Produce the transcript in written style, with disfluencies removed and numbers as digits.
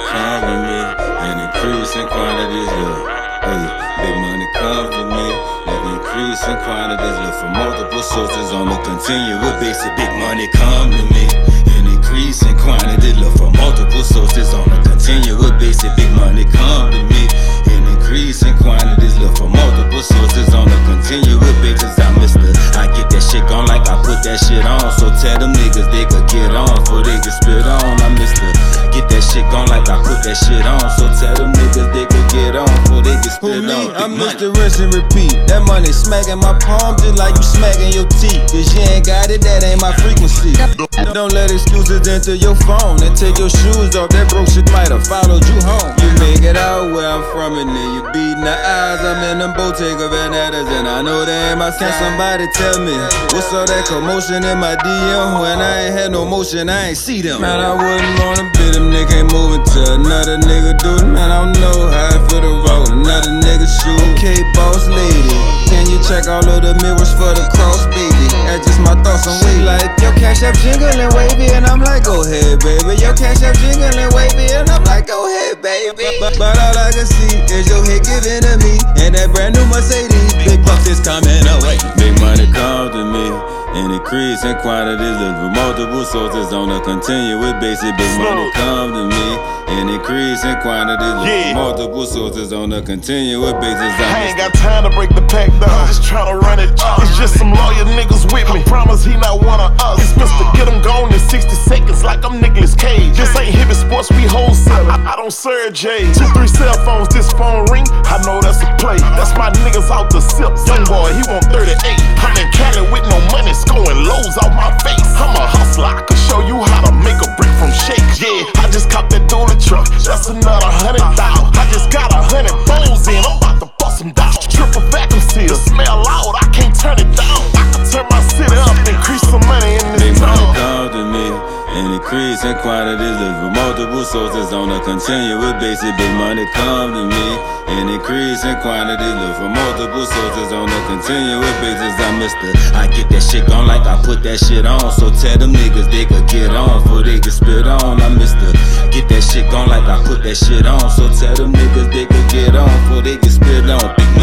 come to me and increase in quantities, hey, big money comes to me and increase in quantities, look for multiple sources on a continuous basis. Big money come to me and increase in quantities, look for multiple sources on a continuous basis. Big money come to me and increase in quantities, look for multiple sources on a continuous basis. I get that shit gone like I put that shit on. So tell them niggas they could get on before they get spit on. I get that shit gone like I put that shit on. So tell them niggas they could get on before they get spit on. I'm Mr. Rinse and Repeat. That money smacking my palm just like you smacking your teeth. Cause you ain't got it, that ain't my frequency. Don't let excuses enter your phone and take your shoes off. That broke shit might have followed you home. You make it out where I'm from and then you beating the eyes. I'm in them Bottega Venetas and I know they ain't my sign. Somebody tell me what's all that commotion in my DM? When I ain't had no motion, I ain't see them. Man, I wouldn't wanna be them nigga ain't moving to another nigga do it. Man, I don't know how I feel to roll another nigga shoe. Okay, boss lady, can you check all of the mirrors for the cross, baby? That's just my thoughts on way. Like, your cash app jingling wavy, and I'm like, go ahead, baby. Your cash app jingling wavy, and I'm like, go ahead, baby. But all I can see is your head giving to me, and that brand new Mercedes. Big bucks is coming away. Big money come to me and increase in quantities, look for multiple sources on a continuous basis. Big money come to me and increase in quantities, look for multiple sources on a continuous basis. I ain't got time to break the pack down, just tryna run it. It's just some lawyer niggas with me. Promise he not one of us. It's Mr. Get him gone in 60 seconds like I'm Nicolas Cage. This ain't Hibbit Sports, we wholesale. I don't serve J's. 2, 3 cell phones, this phone ring. I know that's a play. That's my niggas out the sip. Young boy, he want 38. I'm in Cali with no money, scoring lows off my face. I'm a hustler, I can show you how to make a brick from shakes. Yeah, I just copped that dually truck. That's another $100,000. I just got 100 bones in. I'm about to bust them down. Triple vacuum seal, smell loud, I can't turn it down. I can turn my city up, increase some money in this town. Big money come to me and increase in quantities, look for multiple sources on a continuous basis. Big money come to me and increase in quantities, look for multiple sources on a continuous basis. I get that shit gone like I put that shit on. So tell them niggas they could get on before they get spit on. Get that shit gone like I put that shit on. So tell them niggas they could get on before they get spit on. Big